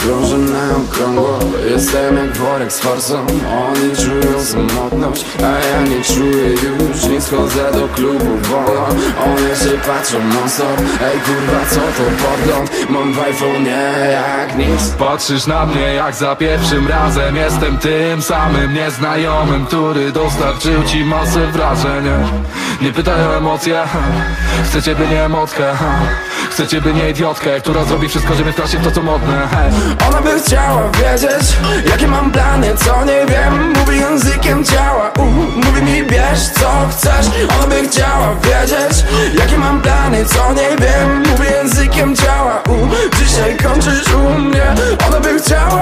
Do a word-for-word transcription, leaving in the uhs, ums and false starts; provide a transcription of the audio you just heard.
krążę na okrągło. Jestem jak worek z forsą. Oni czują samotność, a ja nie czuję już. Nie schodzę do klubu wolno. One się patrzą non stop. Ej kurwa, co to podgląd? Mam w iPhone'ie jak nic. Patrzysz na mnie jak za pierwszym razem. Jestem tym samym nieznajomym, który dostarczył ci masę wrażeń. Nie pytaj o emocje, chcę ciebie nie emotkę. Chcę ciebie nie idiotkę, która zrobi wszystko, żeby wkraść w to co modne. Ona by chciała wiedzieć, jakie mam plany, co nie wiem. Mówi językiem ciała, uh, mówi mi bierz co chcesz. Ona by chciała wiedzieć, jakie mam plany, co nie wiem. Mówi językiem ciała, uh, dzisiaj kończysz u mnie. Ona by chciała